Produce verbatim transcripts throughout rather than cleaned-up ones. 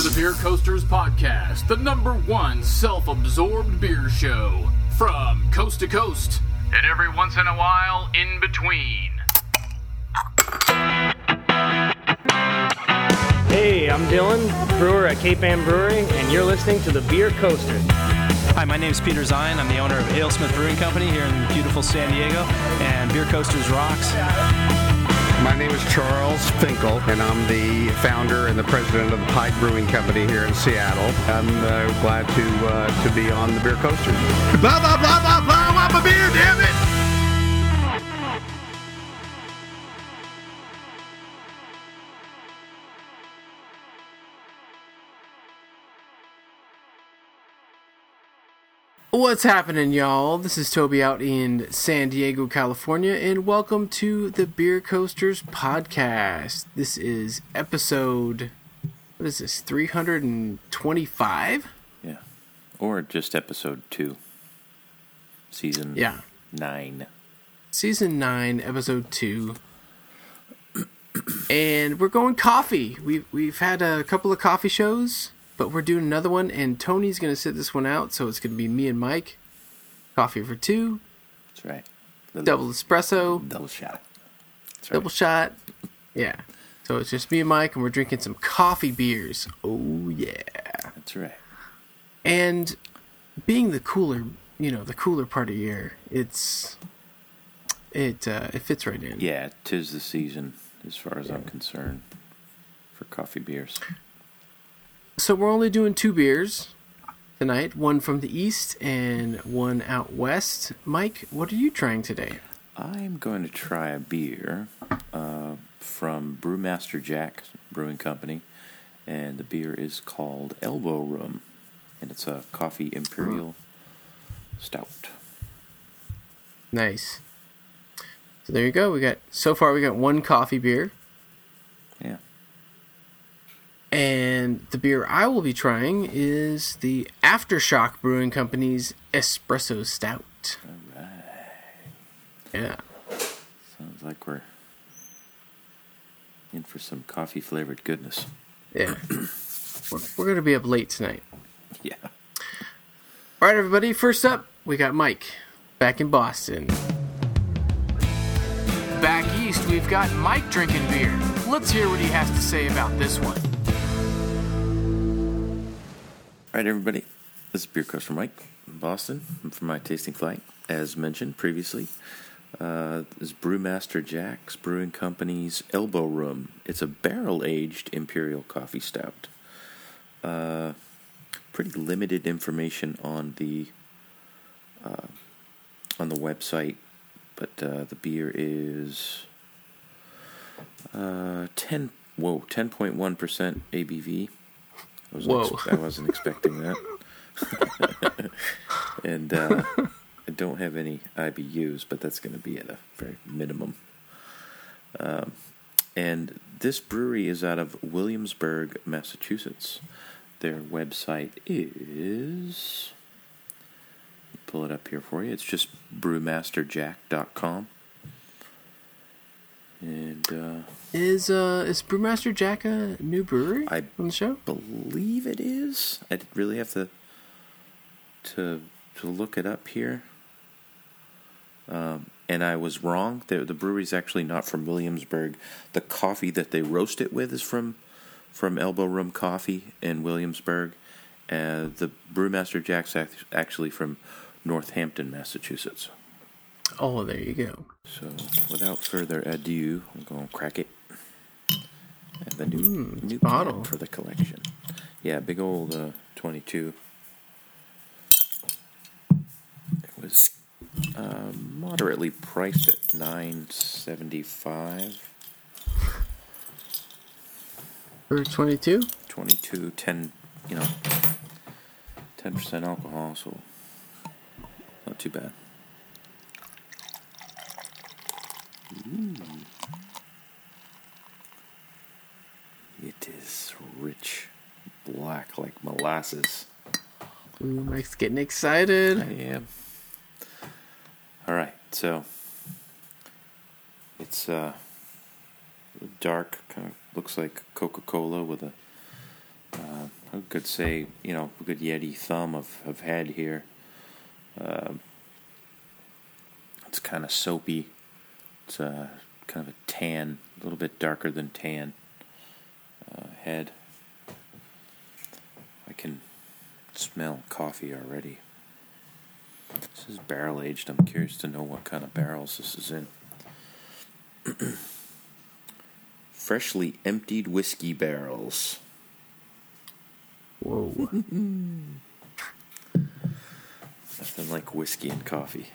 the Beer Coasters Podcast, the number one self-absorbed beer show. From coast to coast, and every once in a while, in between. Hey, I'm Dylan, brewer at Cape Ann Brewery, and you're listening to the Beer Coasters. Hi, my name is Peter Zion. I'm the owner of AleSmith Brewing Company here in beautiful San Diego, and Beer Coasters rocks. My name is Charles Finkel, and I'm the founder and the president of the Pike Brewing Company here in Seattle. I'm uh, glad to uh, to be on the Beer Coasters. Blah, blah, blah, blah, blah, I want my beer, damn it! What's happening, y'all? This is Toby out in San Diego, California, and welcome to the Beer Coasters Podcast. This is episode, what is this, three hundred twenty-five? Yeah, or just episode two, season yeah. nine. Season nine, episode two. And we're going coffee. We've, we've had a couple of coffee shows. But we're doing another one, and Tony's going to sit this one out, so it's going to be me and Mike. Coffee for two. That's right. Little, double espresso. Double shot. That's right. Double shot. Yeah. So it's just me and Mike, and we're drinking some coffee beers. Oh, yeah. That's right. And being the cooler, you know, the cooler part of year, it's, it uh, it fits right in. Yeah, 'tis the season, as far as yeah. I'm concerned, for coffee beers. So we're only doing two beers tonight, one from the east and one out west. Mike, what are you trying today? I'm going to try a beer uh, from Brewmaster Jack Brewing Company, and the beer is called Elbow Room, and it's a coffee imperial oh. stout. Nice. So there you go. We got so far we got one coffee beer. Yeah. And the beer I will be trying is the Aftershock Brewing Company's Espresso Stout. All right. Yeah. Sounds like we're in for some coffee-flavored goodness. Yeah. we're we're going to be up late tonight. Yeah. All right, everybody. First up, we got Mike back in Boston. Back east, we've got Mike drinking beer. Let's hear what he has to say about this one. All right, everybody, this is Beer Coaster Mike in Boston from my tasting flight. As mentioned previously, uh, this is Brewmaster Jack's Brewing Company's Elbow Room. It's a barrel-aged imperial coffee stout. Uh, pretty limited information on the uh, on the website, but uh, the beer is uh, ten whoa ten point one percent A B V. I wasn't, Whoa. ex- I wasn't expecting that. and uh, I don't have any I B Us, but that's going to be at a very minimum. Um, and this brewery is out of Williamsburg, Massachusetts. Their website is... pull it up here for you. It's just brewmaster jack dot com. And uh, is uh is Brewmaster Jack a new brewery I on the show? believe it is. I really have to to to look it up here. Um, and I was wrong. The, the brewery's actually not from Williamsburg. The coffee that they roast it with is from from Elbow Room Coffee in Williamsburg. Uh, the Brewmaster Jack's actually from Northampton, Massachusetts. Oh, there you go. So, without further ado, I'm going to crack it. And the new, mm, new bottle for the collection. Yeah, big old uh, twenty-two. It was uh, moderately priced at nine seventy-five. For twenty-two? twenty-two, ten, you know, ten percent alcohol, so not too bad. Ooh. It is rich, black like molasses. Ooh, Mike's getting excited. I am. All right, so it's uh, dark, kind of looks like Coca-Cola with a Uh, I could say, you know, a good Yeti thumb of, of head here. Uh, it's kind of soapy. It's uh, kind of a tan, a little bit darker than tan uh, head. I can smell coffee already. This is barrel aged. I'm curious to know what kind of barrels this is in. Freshly emptied whiskey barrels. Whoa. Nothing like whiskey and coffee.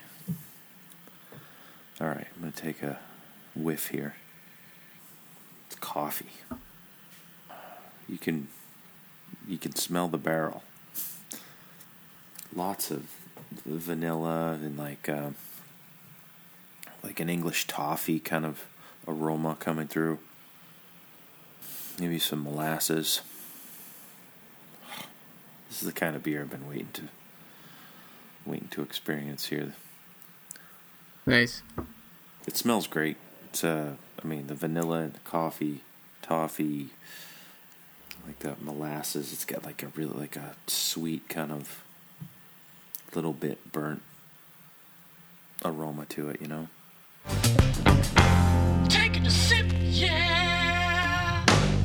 All right, I'm going to take a whiff here. It's coffee. You can you can smell the barrel. Lots of vanilla and like uh, like an English toffee kind of aroma coming through. Maybe some molasses. This is the kind of beer I've been waiting to waiting to experience here. Nice. It smells great. It's uh, I mean the vanilla, the coffee, toffee, like the molasses. It's got like a really like a sweet kind of little bit burnt aroma to it, you know. Taking a sip, yeah.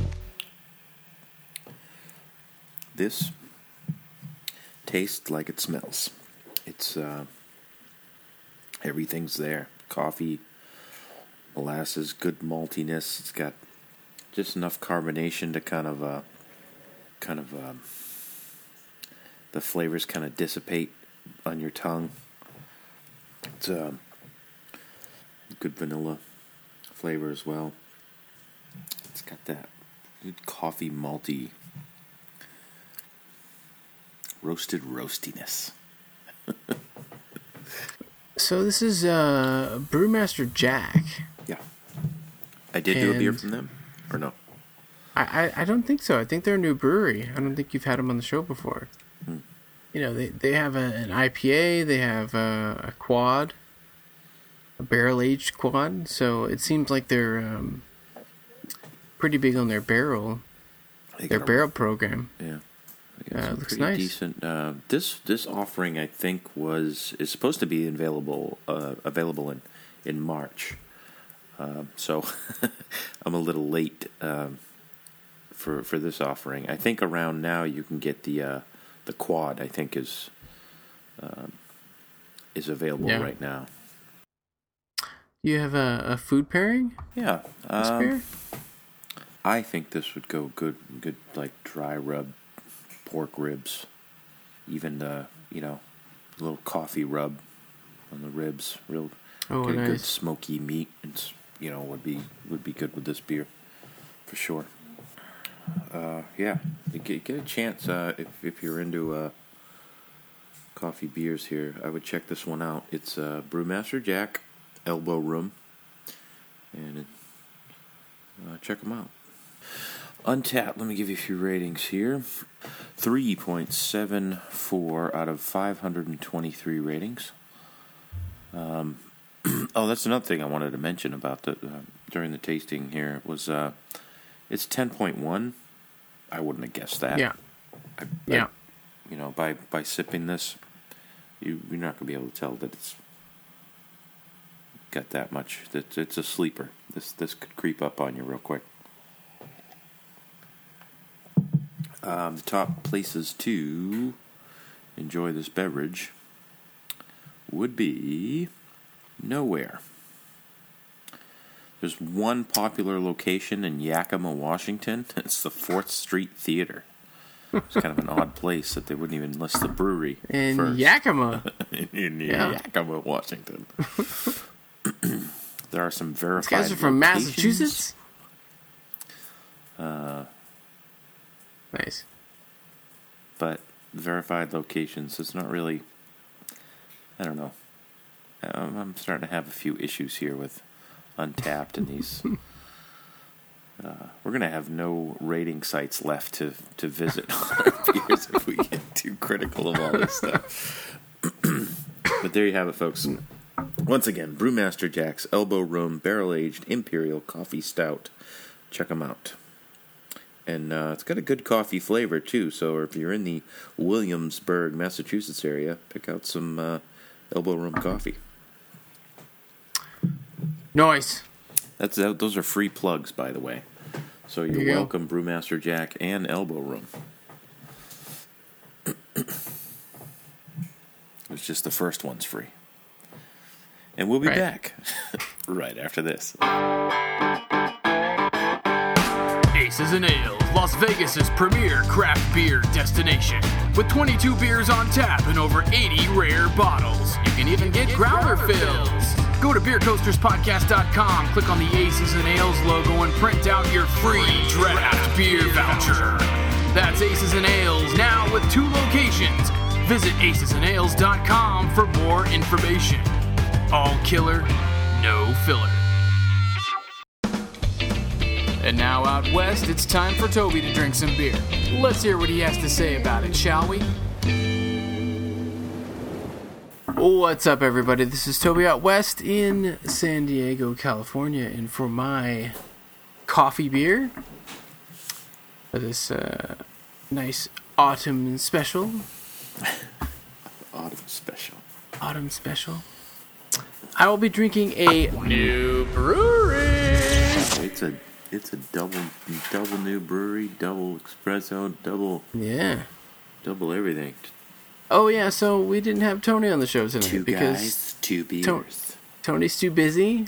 This tastes like it smells. It's uh, everything's there. Coffee, molasses, good maltiness. It's got just enough carbonation to kind of uh, kind of um, the flavors kind of dissipate on your tongue. It's a uh, good vanilla flavor as well. It's got that good coffee malty, roasted roastiness. So this is uh, Brewmaster Jack. Yeah. I did do a beer from them, or no? I, I, I don't think so. I think they're a new brewery. I don't think you've had them on the show before. Hmm. You know, they, they have a, an I P A, they have a, a quad, a barrel-aged quad, so it seems like they're um, pretty big on their barrel, They their got a- barrel program. Yeah. They got Uh, some looks pretty nice. decent. Uh, this this offering, I think, was is supposed to be available uh, available in in March. Um, so I'm a little late um, for for this offering. I think around now you can get the uh, the quad. I think is um, is available Yeah. right now. You have a, a food pairing? Yeah. This Um, beer? I think this would go good, good like dry rub pork ribs, even the you know little coffee rub on the ribs, real Oh, good, good nice. smoky meat. It's you know would be would be good with this beer for sure. Uh, yeah, you get, get a chance uh, if if you're into uh, coffee beers here. I would check this one out. It's uh, Brewmaster Jack Elbow Room, and uh, check them out. Untapped, let me give you a few ratings here. three point seven four out of five hundred twenty-three ratings. Um, oh, that's another thing I wanted to mention about the uh, during the tasting here was uh, it's ten point one. I wouldn't have guessed that. Yeah. I, I, Yeah. You know, by, by sipping this, you, you're not going to be able to tell that it's got that much. That it's a sleeper. This this could creep up on you real quick. Um, the top places to enjoy this beverage would be nowhere. There's one popular location in Yakima, Washington. It's the fourth Street Theater. It's kind of an odd place that they wouldn't even list the brewery In first. Yakima. in, in Yeah. Yakima, Washington. There are some These verified guys are from locations. Massachusetts? Uh, Nice. but verified locations, it's not really, I don't know. Um, I'm starting to have a few issues here with Untapped and these. Uh, we're going to have no rating sites left to, to visit on our beers if we get too critical of all this stuff. But there you have it, folks. Once again, Brewmaster Jack's Elbow Room Barrel Aged Imperial Coffee Stout. Check them out. And uh, it's got a good coffee flavor, too. So if you're in the Williamsburg, Massachusetts area, pick out some uh, Elbow Room coffee. Nice. That's uh, Those are free plugs, by the way. So you're you welcome, go. Brewmaster Jack and Elbow Room. It's just the first one's free. And we'll be right. back right after this. Aces and Ales, Las Vegas's premier craft beer destination. With twenty-two beers on tap and over eighty rare bottles. You can even get growler fills. Go to beer coasters podcast dot com, click on the Aces and Ales logo, and print out your free draft beer voucher. That's Aces and Ales, now with two locations. Visit aces and ales dot com for more information. All killer, no filler. And now out west, it's time for Toby to drink some beer. Let's hear what he has to say about it, shall we? What's up, everybody? This is Toby out west in San Diego, California, and for my coffee beer, for this uh, nice autumn special. Autumn special. Autumn special. I will be drinking a new brewery. It's a it's a double double new brewery, double espresso, double Yeah. double everything. Oh yeah, so we didn't have Tony on the show tonight Two because guys, two beers. To- Tony's too busy.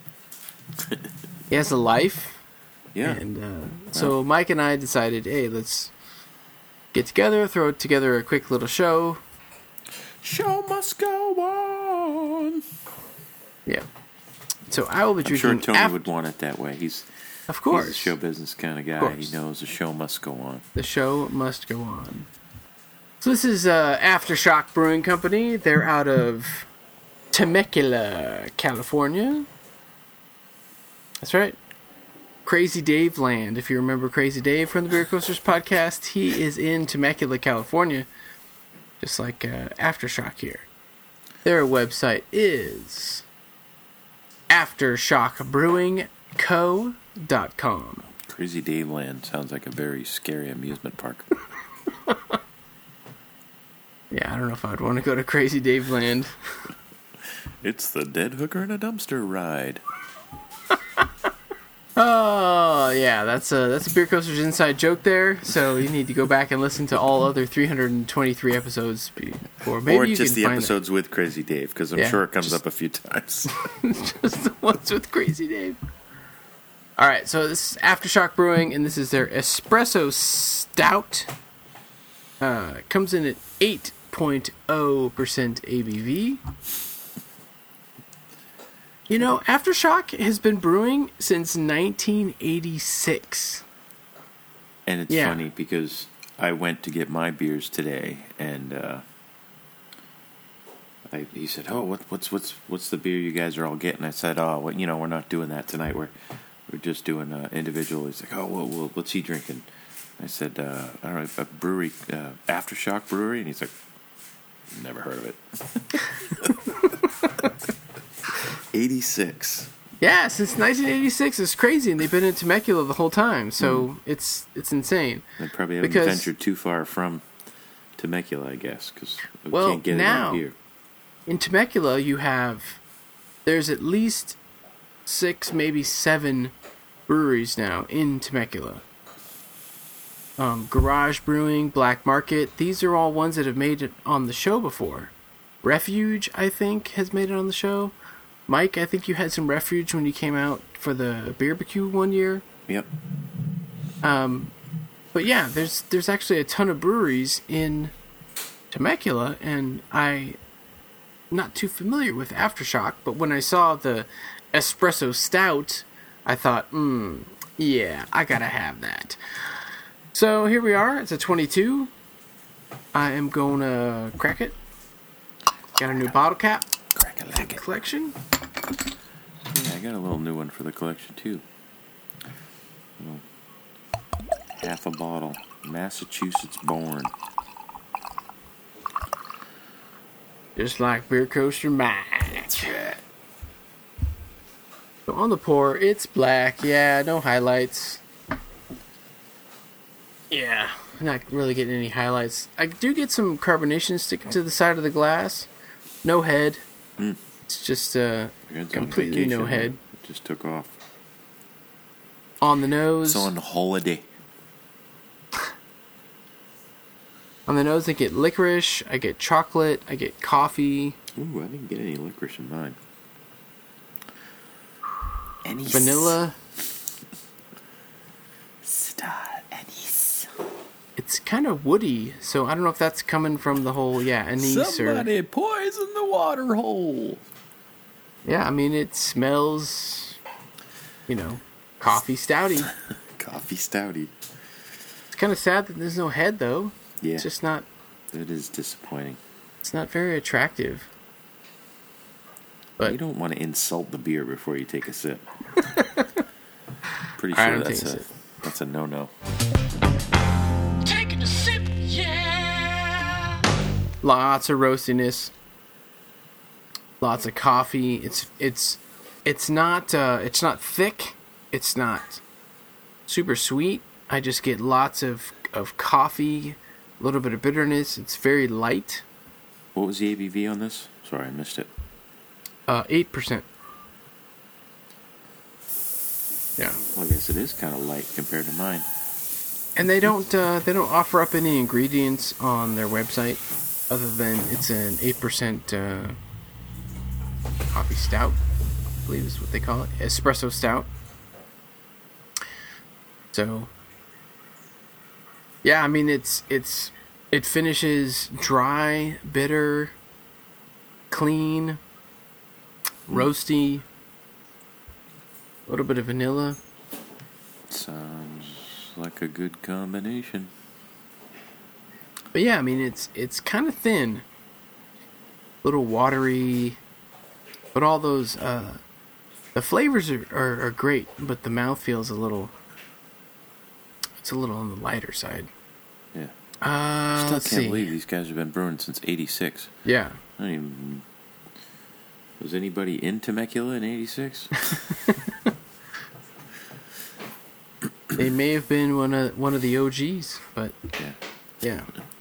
He has a life. Yeah. And uh, so Mike and I decided, hey, let's get together, throw together a quick little show. Show must go on. Yeah. So I will be I'm drinking. sure Tony af- would want it that way. He's of course he's a show business kind of guy. course. He knows the show must go on. The show must go on. So this is uh, Aftershock Brewing Company. They're out of Temecula, California. That's right. Crazy Dave land. If you remember Crazy Dave from the Beer Coasters podcast, he is in Temecula, California, just like uh, Aftershock here. Their website is aftershock brewing co dot com. Crazy Dave Land sounds like a very scary amusement park. Yeah, I don't know if I'd want to go to Crazy Dave land. It's the dead hooker in a dumpster ride. Oh, yeah, that's a, that's a Beer Coasters inside joke there, so you need to go back and listen to all other three hundred twenty-three episodes before. Maybe or you just can the find episodes with Crazy Dave, because I'm Yeah, sure it comes just- up a few times. that. Just the ones with Crazy Dave. All right, so this is Aftershock Brewing, and this is their Espresso Stout. Uh, it comes in at eight point oh percent A B V. You know, Aftershock has been brewing since nineteen eighty-six. And it's Yeah. funny because I went to get my beers today, and uh, I, he said, "Oh, what, what's what's what's the beer you guys are all getting?" I said, "Oh, well, you know, we're not doing that tonight. We're we're just doing uh, individual." He's like, "Oh, well, well, what's he drinking?" I said, uh, "All right, a brewery, uh, Aftershock Brewery," and he's like, "Never heard of it." eighty-six. Yeah, since nineteen eighty-six, it's crazy, and they've been in Temecula the whole time, so mm. it's it's insane. They probably haven't because, ventured too far from Temecula, I guess, because we well, can't get now, it out here. In Temecula, you have, there's at least six, maybe seven breweries now in Temecula. Um, Garage Brewing, Black Market, these are all ones that have made it on the show before. Refuge, I think, has made it on the show. Mike, I think you had some Refuge when you came out for the Beerbecue one year. Yep. Um, but yeah, there's there's actually a ton of breweries in Temecula, and I'm not too familiar with Aftershock, but when I saw the Espresso Stout, I thought, hmm, yeah, I gotta have that. So here we are, it's a twenty-two. I am gonna crack it. Got a new bottle cap. Crack a like it. Collection. Yeah, I got a little new one for the collection too. Little half a bottle, Massachusetts born. Just like Beer Coaster Mike. So on the pour, it's black. Yeah, no highlights. Yeah, I'm not really getting any highlights. I do get some carbonation sticking to the side of the glass. No head. Mm. It's just uh, Your head's on completely no vacation, head. man. It just took off. On the nose. It's on holiday. On the nose, I get licorice, I get chocolate, I get coffee. Ooh, I didn't get any licorice in mine. Anise. Vanilla. Star anise. It's kind of woody, so I don't know if that's coming from the whole, yeah, anise Somebody or... poison the water hole. Yeah, I mean, it smells, you know, coffee stouty. Coffee stouty. It's kind of sad that there's no head, though. Yeah. It's just not... It is disappointing. It's not very attractive. But You don't want to insult the beer before you take a sip. Pretty I sure don't that's take a a sip. that's a no-no. Taking a sip, yeah. lots of roastiness, lots of coffee. It's it's it's not uh, it's not thick. It's not super sweet. I just get lots of of coffee, a little bit of bitterness. It's very light. What was the A B V on this? Sorry, I missed it. Uh, eight percent. Yeah. Well, I guess it is kind of light compared to mine. And they don't uh, they don't offer up any ingredients on their website other than it's an eight percent uh, coffee stout, I believe is what they call it, espresso stout. So, yeah, I mean it's it's it finishes dry, bitter, clean, roasty, a little bit of vanilla. Sounds like a good combination. But yeah, I mean it's it's kind of thin, a little watery, but all those uh, the flavors are, are, are great, but the mouth feels a little it's a little on the lighter side. Yeah. Uh, Still let's can't see. believe these guys have been brewing since eighty-six. Yeah, I don't even. Was anybody in Temecula in eighty-six? they may have been one of one of the O Gs, but Yeah. yeah.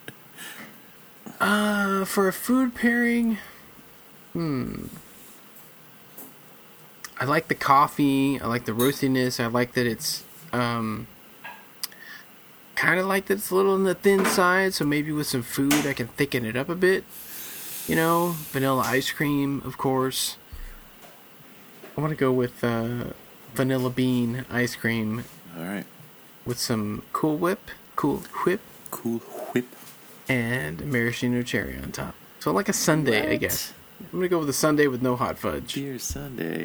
Uh, for a food pairing, hmm. I like the coffee. I like the roastiness. I like that it's um, kind of like that it's a little on the thin side. So maybe with some food, I can thicken it up a bit. You know, vanilla ice cream, of course. I want to go with uh, vanilla bean ice cream All right. with some Cool Whip, Cool Whip, Cool Whip. and maraschino cherry on top. So like a sundae, I What? guess. I'm gonna go with a sundae with no hot fudge. Beer Sunday.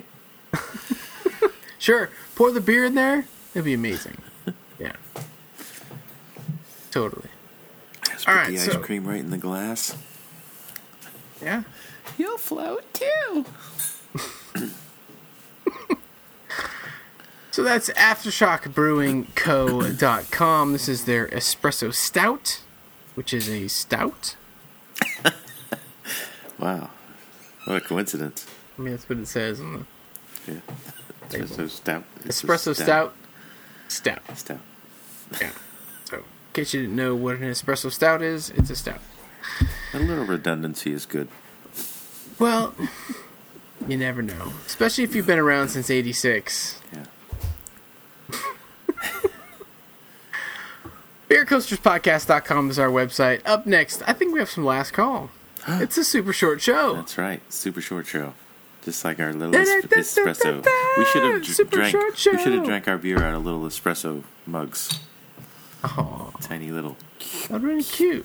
Sure, pour the beer in there. It'd be amazing. Yeah, totally. Just All put right, the ice so- cream right in the glass. Yeah. You'll float too. So that's aftershock brewing co dot com. This is their espresso stout, which is a stout. Wow. What a coincidence. I mean, that's what it says on Yeah. Label. Espresso stout. the It's a espresso stout. Stout. Stout. Yeah. So, in case you didn't know what an espresso stout is, it's a stout. A little redundancy is good. Well, you never know. Especially if you've been around since eighty-six. Yeah. beer coasters podcast dot com is our website. Up next, I think we have some last call. It's a super short show. That's right. Super short show. Just like our little es- espresso. We should have Super drank. short We should show. have drank our beer out of little espresso mugs. Oh, Tiny little. that's really cute.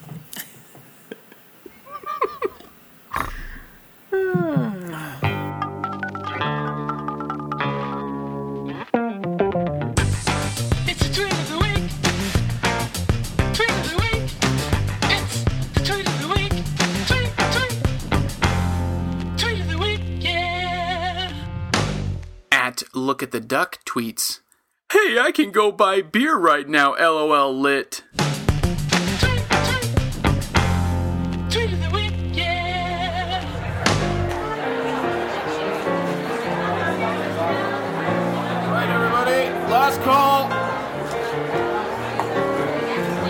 It's the tweet of the week. Tweet of the week. It's the tweet of the week. Tweet, tweet. Tweet of the week, yeah. At Look at the Duck tweets, "Hey, I can go buy beer right now, lol lit." Tweet, tweet. Tweet of the week, yeah. All right, everybody, last call.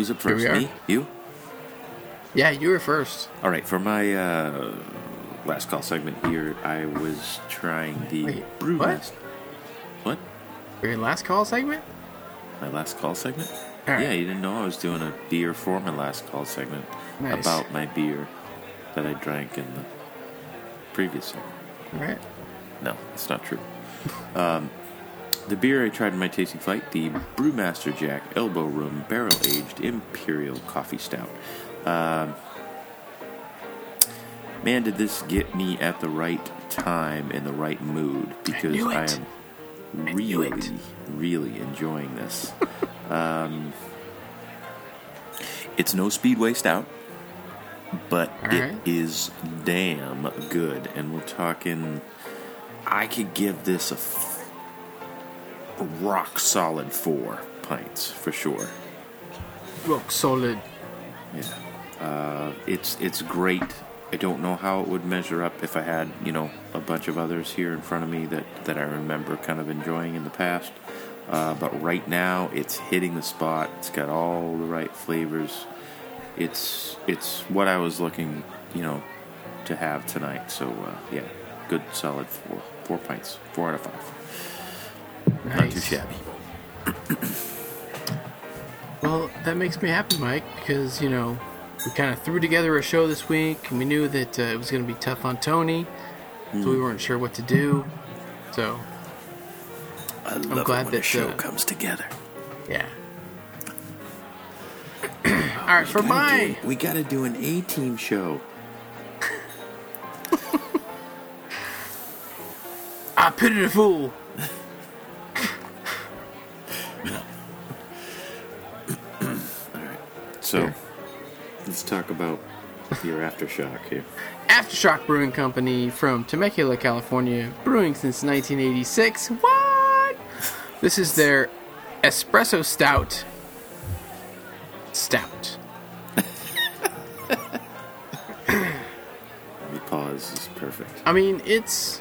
Who's up Here first? we are. Me? You? Yeah, you were first. All right, for my uh, last call segment here, I was trying the Wait, Brewmaster. What? For your last call segment? My last call segment? All right. Yeah, you didn't know I was doing a beer for my last call segment Nice. about my beer that I drank in the previous segment. All right. No, it's not true. Um, the beer I tried in my tasting flight, the Brewmaster Jack Elbow Room Barrel Aged Imperial Coffee Stout. Um, man, did this get me at the right time in the right mood, because knew I, it. am knew really, it. really enjoying this. um, it's no Speedway Stout, but All it right. is damn good. And we're talking, I could give this a, f- a rock solid four pints for sure. Rock solid. Yeah, uh, it's it's great. I don't know how it would measure up if I had, you know, a bunch of others here in front of me that, that I remember kind of enjoying in the past. Uh, but right now, it's hitting the spot. It's got all the right flavors. It's it's what I was looking, you know, to have tonight. So uh, yeah, good solid four four pints, four out of five. Nice. Not too shabby. Well, that makes me happy, Mike, because, you know, we kind of threw together a show this week, and we knew that uh, it was going to be tough on Tony, Mm. so we weren't sure what to do. So, I love glad it when that, a show uh, comes together. yeah. All right, for my... we got to do an A-team show. I pity the fool. So, Here. let's talk about your aftershock here. Aftershock Brewing Company from Temecula, California, brewing since nineteen eighty-six. What? This is their espresso stout. Stout. The pause is perfect. I mean, it's...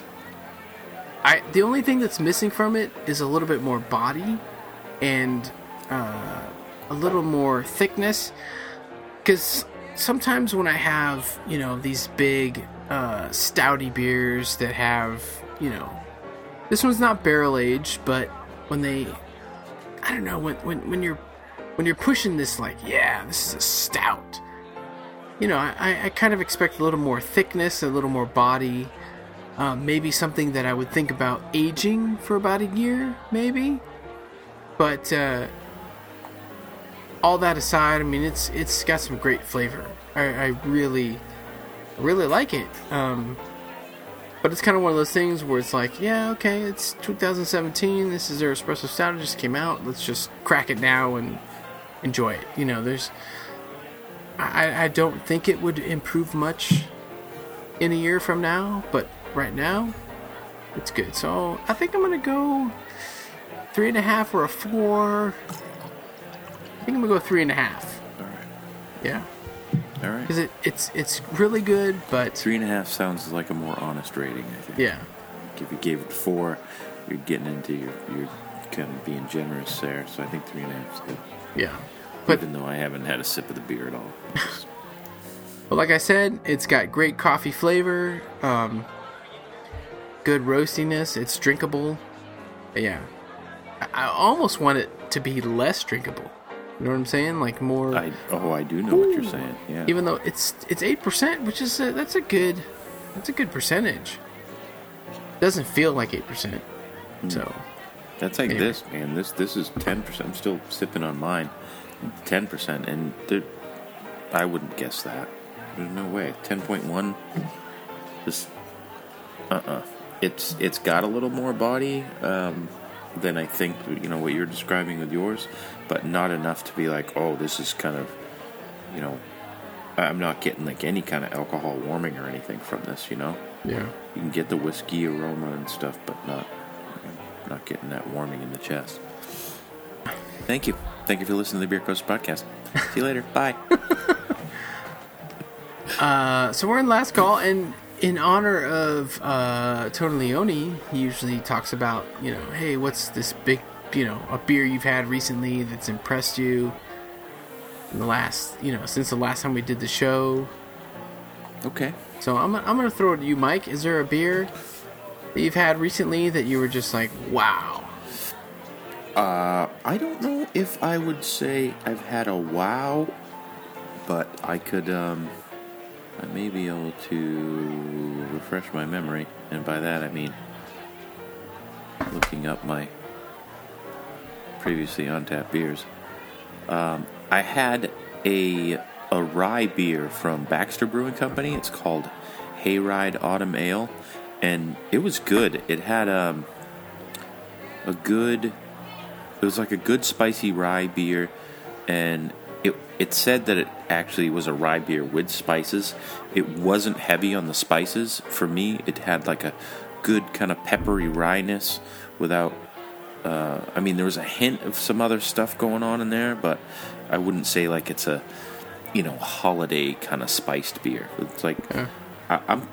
I the only thing that's missing from it is a little bit more body and uh, a little more thickness. Because sometimes when I have, you know, these big uh, stouty beers that have, you know, this one's not barrel aged, but when they, I don't know, when when when you're when you're pushing this, like, yeah, this is a stout. You know, I, I kind of expect a little more thickness, a little more body. Uh, maybe something that I would think about aging for about a year, maybe. But uh, all that aside, I mean, it's it's got some great flavor. I, I really, really like it. Um, but it's kind of one of those things where it's like, yeah, okay, it's two thousand seventeen. This is their espresso stout. It just came out. Let's just crack it now and enjoy it. You know, there's. I, I don't think it would improve much in a year from now, but right now, it's good. So I think I'm gonna go three and a half or a four. I think I'm gonna go three and a half. All right. Yeah, All right. because it, it's it's really good, but Three and a half sounds like a more honest rating, I think. yeah, If you gave it four, you're getting into your, you're kind of being generous there. So I think three and a half is good. yeah. But Even though I haven't had a sip of the beer at all. Just- But like I said, it's got great coffee flavor, um, good roastiness. It's drinkable. Yeah, I, I almost want it to be less drinkable. You know what I'm saying? Like more. I oh, I do know what you're saying. Yeah. Even though it's it's eight percent, which is a, that's a good that's a good percentage. Doesn't feel like eight percent. So That's like Yeah. this, man. This this is ten percent. I'm still sipping on mine. Ten percent, and there, I wouldn't guess that. There's no way. Ten point one. Just uh uh It's it's got a little more body um, than I think. You know what you're describing with yours, but not enough to be like, oh, this is kind of, you know, I'm not getting like any kind of alcohol warming or anything from this. You know, yeah. you can get the whiskey aroma and stuff, but not not getting that warming in the chest. Thank you. Thank you for listening to the Beer Coast Podcast. See you later. Bye. Uh, so we're in last call, and in honor of uh, Tony Leone, he usually talks about, you know, hey, what's this big, you know, a beer you've had recently that's impressed you? in the last, you know, since the last time we did the show. Okay. So I'm I'm gonna throw it to you, Mike. Is there a beer that you've had recently that you were just like, wow? Uh, I don't know if I would say I've had a wow, but I could, um, I may be able to refresh my memory, and by that I mean looking up my previously untapped beers. Um, I had a a rye beer from Baxter Brewing Company. It's called Hayride Autumn Ale, and it was good. It had um, a good, it was like a good spicy rye beer, and it it said that it actually was a rye beer with spices. It wasn't heavy on the spices. For me, it had like a good kind of peppery wryness without, uh, I mean, there was a hint of some other stuff going on in there, but I wouldn't say like it's a, you know, holiday kind of spiced beer. It's like, Yeah. I, I'm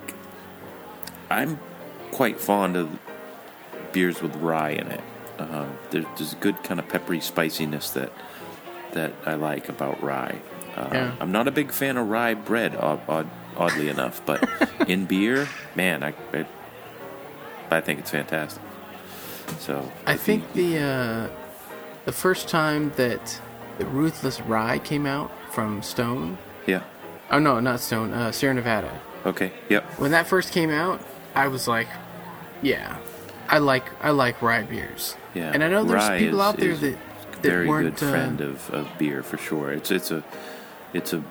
I'm quite fond of beers with rye in it. Uh, there, there's a good kind of peppery spiciness that that I like about rye. Uh, Yeah. I'm not a big fan of rye bread, odd, odd, oddly enough, but in beer, man, I, I I think it's fantastic. So I if think you- the uh, the first time that the Ruthless Rye came out from Stone. yeah, Oh no, not Stone. Uh, Sierra Nevada. okay, yep, When that first came out, I was like, yeah, I like I like rye beers. yeah. And I know there's Rye people is- out there is that a that very weren't good friend uh, of, of beer for sure. It's it's a it's a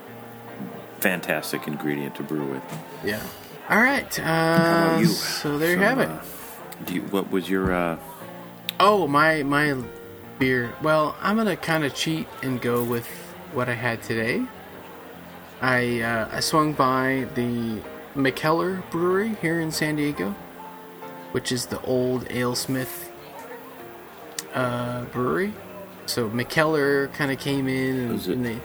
fantastic ingredient to brew with. yeah. All right. Uh, How about you? So there you Some, have it. uh, do you, what was your? Uh, Oh, my my beer. Well, I'm gonna kind of cheat and go with what I had today. I uh, I swung by the McKellar Brewery here in San Diego, which is the old AleSmith uh, brewery. So McKellar kind of came in and, Was it and they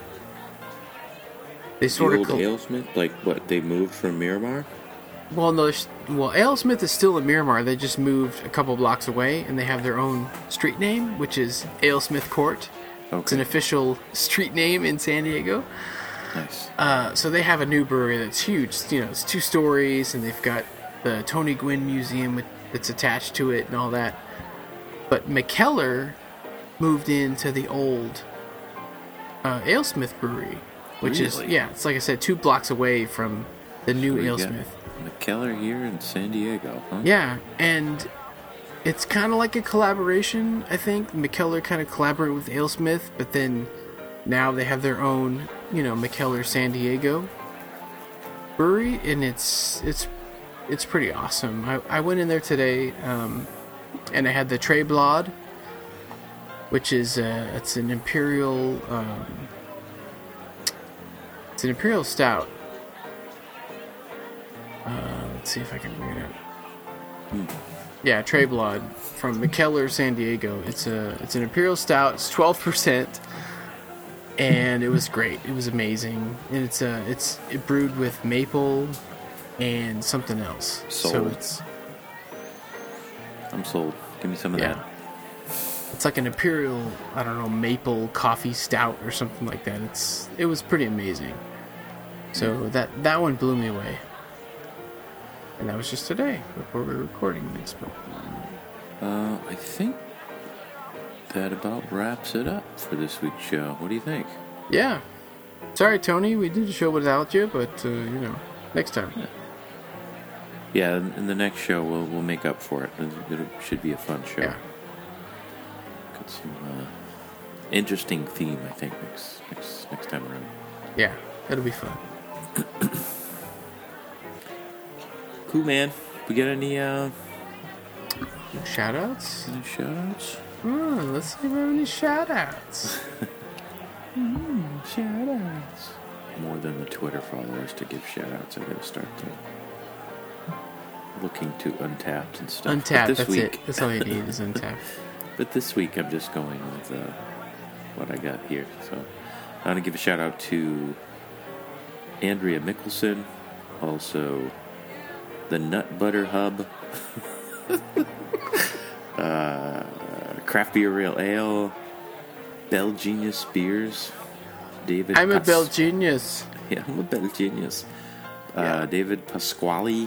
they sort of col- AleSmith, like what they moved from Miramar. Well, no, there's- well, AleSmith is still in Miramar. They just moved a couple blocks away, and they have their own street name, which is AleSmith Court. It's an Okay, official street name in San Diego. nice. Uh, so they have a new brewery that's huge. You know, it's two stories, and they've got the Tony Gwynn Museum with, that's attached to it and all that. But McKellar moved into the old uh, AleSmith Brewery, which is, Really? yeah, it's like I said, two blocks away from the new We got AleSmith. McKellar here in San Diego, huh? Yeah, and it's kind of like a collaboration, I think. McKellar kind of collaborated with AleSmith, but then now they have their own, you know, McKellar San Diego brewery, and it's it's it's pretty awesome. I, I went in there today, um, and I had the Trey Blod, which is uh, it's an imperial um, it's an imperial stout. Uh, let's see if I can bring it up. Yeah, Trey Blood from McKellar, San Diego. It's a it's an imperial stout. It's twelve percent, and it was great. It was amazing, and it's uh it's it brewed with maple and something else. So Sold. it's I'm sold. Give me some of yeah, that. it's like an imperial, I don't know, maple coffee stout or something like that. It's it was pretty amazing. So that that one blew me away. And that was just today, before we were recording this. But Uh, I think that about wraps it up for this week's show. What do you think? yeah, sorry, Tony, we did a show without you, but uh, you know, next time. Yeah, in in the next show we'll we'll make up for it. It, it should be a fun show. Yeah, Got some uh, interesting theme, I think, next next next time around. yeah, it'll be fun. Cool, man. We got any uh Shout outs? any shout outs? Oh, let's see if we have any shout outs. Shout outs. More than the Twitter followers to give shout outs. I gotta start to looking to Untapped and stuff. But Untapped, this that's week, it. That's all you need is Untapped. But this week I'm just going with uh, what I got here. So I want to give a shout out to Andrea Mickelson, also the Nut Butter Hub, uh, Craft Beer Real Ale, Bell Genius Beers, David. I'm a Pas- bell genius. Yeah, I'm a bell genius. Uh, Yeah. David Pasquale.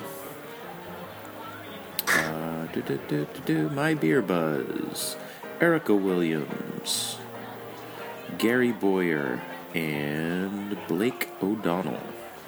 Uh, do, do, do, do, do, My Beer Buzz. Erica Williams. Gary Boyer. And Blake O'Donnell.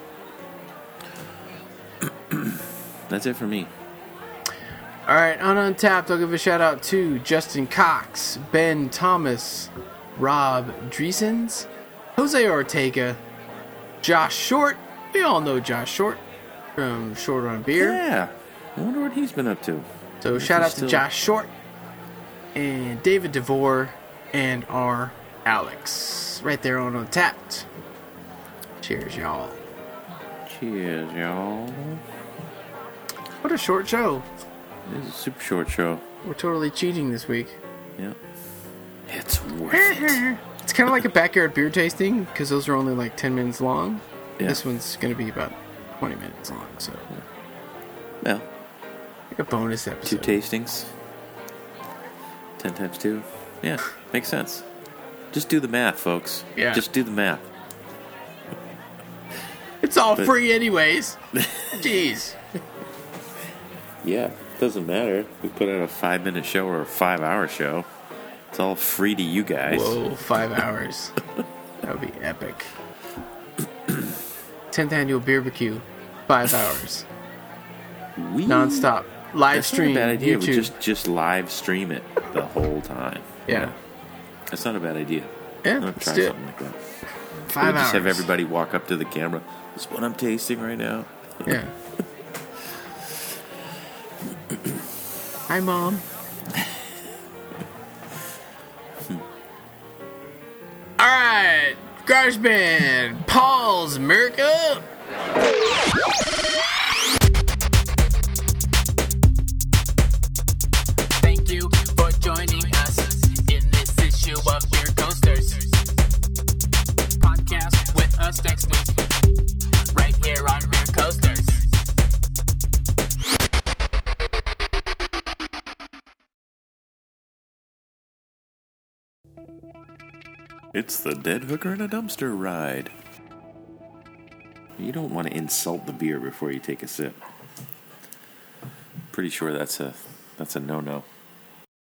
That's it for me. All right, on Untapped, I'll give a shout out to Justin Cox, Ben Thomas, Rob Dreesens, Jose Ortega, Josh Short. We all know Josh Short from Short on Beer. Yeah. I wonder what he's been up to. So If shout he's out to still- Josh Short and David DeVore and our Alex right there on Untapped. Cheers, y'all. Cheers, y'all. What a short show. This is a super short show. We're totally cheating this week. Yeah. It's worth it. It's kind of like a backyard beer tasting because those are only like ten minutes long. Yeah. This one's going to be about twenty minutes long, so Well, like a bonus two episode. tastings. Ten times two. Yeah, makes sense. Just do the math, folks. Yeah. Just do the math. It's all But- free anyways. Jeez. Yeah, doesn't matter. We put out a five minute show or a five hour show. It's all free to you guys. Whoa, five hours. That would be epic. tenth annual beer barbecue, five hours, We, non-stop, live That's stream, not a bad idea. We YouTube. just just live stream it the whole time. Yeah. That's not a bad idea. Yeah, I'm gonna let's try do it. something like that. Five We'll hours. just have everybody walk up to the camera. This is what I'm tasting right now. Yeah. Hi, Mom. All right, Garage Band, Paul's America. Thank you for joining us in this issue of Beer Coasters. Podcast with us next week, right here on Beer Coasters. It's the dead hooker in a dumpster ride. You don't want to insult the beer before you take a sip. Pretty sure that's a that's a no-no.